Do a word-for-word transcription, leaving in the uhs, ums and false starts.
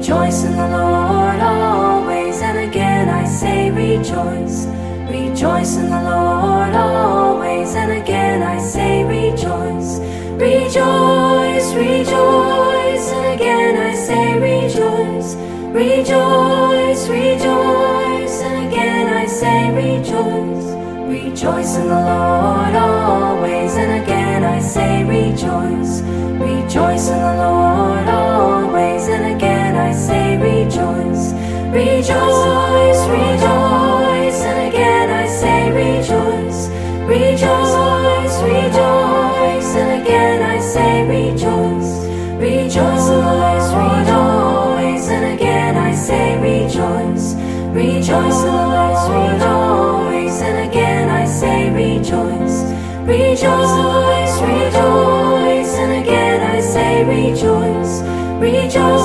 Rejoice in the Lord always, and again I say rejoice. Rejoice in the Lord always, and again I say rejoice. Rejoice, rejoice, and again I say rejoice. Rejoice, rejoice, and again I say rejoice. Rejoice in the Lord always, and again I say rejoice. Rejoice in the Lord always, and again I say rejoice. Rejoice, rejoice, and again I say rejoice. Rejoice, rejoice, and again I say rejoice. Rejoice in the Lord always, and again I say rejoice. Rejoice in the Lord always, and again I say rejoice. Rejoice, rejoice, and again I say rejoice. Rejoice,